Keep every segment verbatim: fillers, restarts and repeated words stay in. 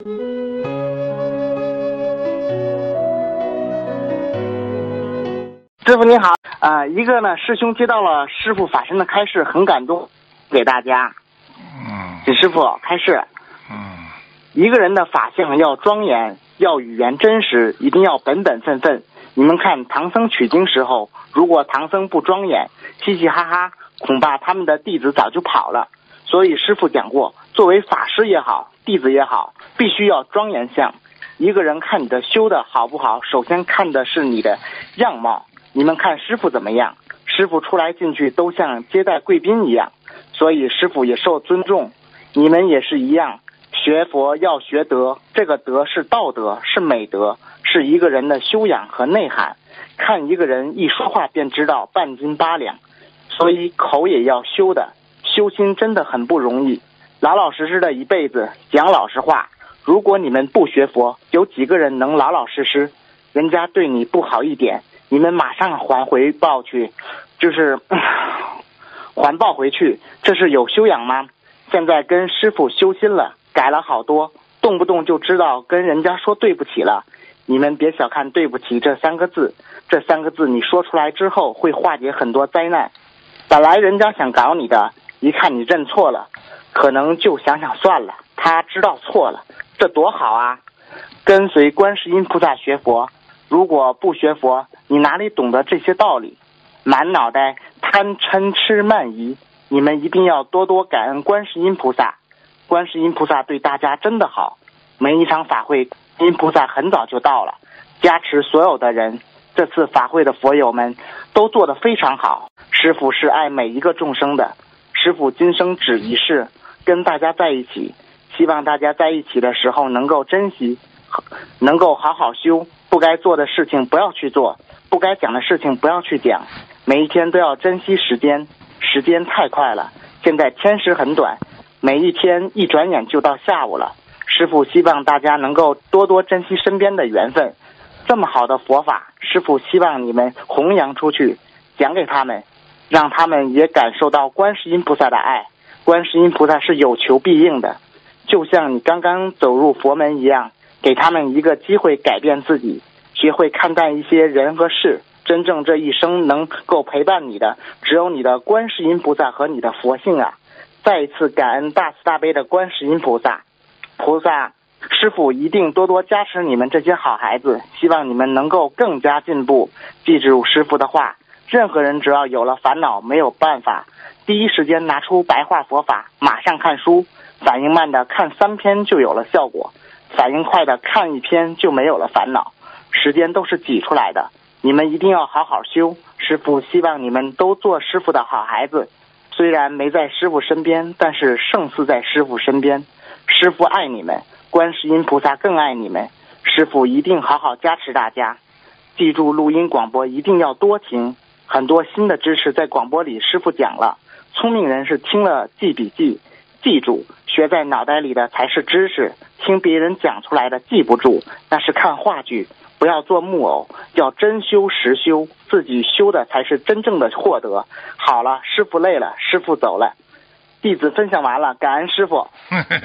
师傅你好，呃，一个呢，师兄接到了师傅法身的开示，很感动，给大家。 嗯。 请师傅开示。 嗯。 一个人的法相要庄严，要语言真实，一定要本本分分。你们看唐僧取经时候，如果唐僧不庄严，嘻嘻哈哈，恐怕他们的弟子早就跑了。所以师父讲过，作为法师也好，弟子也好，必须要庄严相。一个人看你的修的好不好，首先看的是你的样貌。你们看师父怎么样？师父出来进去都像接待贵宾一样，所以师父也受尊重。你们也是一样，学佛要学德，这个德是道德，是美德，是一个人的修养和内涵。看一个人一说话便知道半斤八两，所以口也要修的。修心真的很不容易，老老实实的一辈子讲老实话。如果你们不学佛，有几个人能老老实实？人家对你不好一点，你们马上还回报去，就是还报回去，这是有修养吗？现在跟师父修心了，改了好多，动不动就知道跟人家说对不起了。你们别小看对不起这三个字，这三个字你说出来之后会化解很多灾难。本来人家想搞你的，一看你认错了，可能就想想算了，他知道错了，这多好啊！跟随观世音菩萨学佛，如果不学佛，你哪里懂得这些道理？满脑袋贪嗔痴慢疑，你们一定要多多感恩观世音菩萨。观世音菩萨对大家真的好，每一场法会，观音菩萨很早就到了，加持所有的人。这次法会的佛友们都做得非常好，师父是爱每一个众生的。师父今生只一世，跟大家在一起，希望大家在一起的时候能够珍惜，能够好好修，不该做的事情不要去做，不该讲的事情不要去讲，每一天都要珍惜时间，时间太快了，现在天时很短，每一天一转眼就到下午了。师父希望大家能够多多珍惜身边的缘分，这么好的佛法，师父希望你们弘扬出去，讲给他们，让他们也感受到观世音菩萨的爱。观世音菩萨是有求必应的，就像你刚刚走入佛门一样，给他们一个机会改变自己，学会看淡一些人和事。真正这一生能够陪伴你的，只有你的观世音菩萨和你的佛性啊！再一次感恩大慈大悲的观世音菩萨，菩萨师父一定多多加持你们这些好孩子，希望你们能够更加进步。记住师父的话，任何人只要有了烦恼，没有办法，第一时间拿出白话佛法，马上看书。反应慢的看三篇就有了效果，反应快的看一篇就没有了烦恼。时间都是挤出来的，你们一定要好好修。师父希望你们都做师父的好孩子，虽然没在师父身边，但是胜似在师父身边。师父爱你们，观世音菩萨更爱你们，师父一定好好加持大家。记住录音广播一定要多听，很多新的知识在广播里师父讲了，聪明人是听了记笔记，记住学在脑袋里的才是知识，听别人讲出来的记不住，那是看话剧。不要做木偶，要真修实修，自己修的才是真正的获得。好了，师父累了，师父走了，弟子分享完了，感恩师父。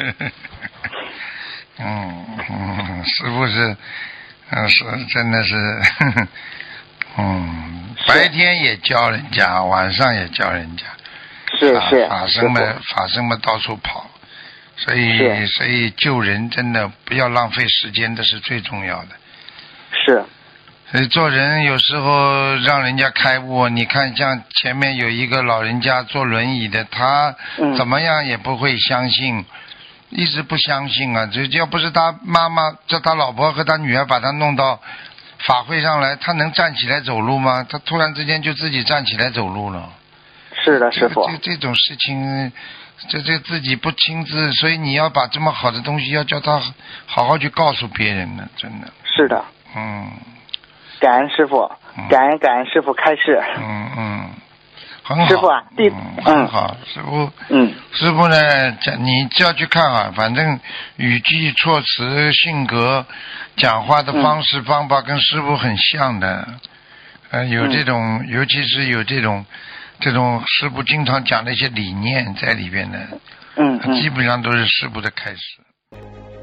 嗯嗯，师父是，嗯是真的是，呵呵嗯，白天也教人家，晚上也教人家。 是是。 法生们法生们到处跑，所以所以救人真的不要浪费时间，这是最重要的。 是， 所以做人有时候让人家开悟。你看，像前面有一个老人家坐轮椅的，他怎么样也不会相信，嗯、一直不相信啊！这要不是他妈妈叫他老婆和他女儿把他弄到法会上来，他能站起来走路吗？他突然之间就自己站起来走路了。 是的，师父。 这这种事情，这这自己不亲自，所以你要把这么好的东西要叫他好好去告诉别人呢，真的。 是的。 嗯， 感恩师父，感恩感恩师父开示。 嗯嗯，很好。 师父啊，弟， 嗯，很好，师父。 嗯， 师父呢，讲你就要去看啊，反正语句、措辞、性格、讲话的方式、方法跟师父很像的。呃，有这种， 嗯、 尤其是有这种这种师父经常讲的一些理念在里边的。 嗯嗯， 基本上都是师父的开始。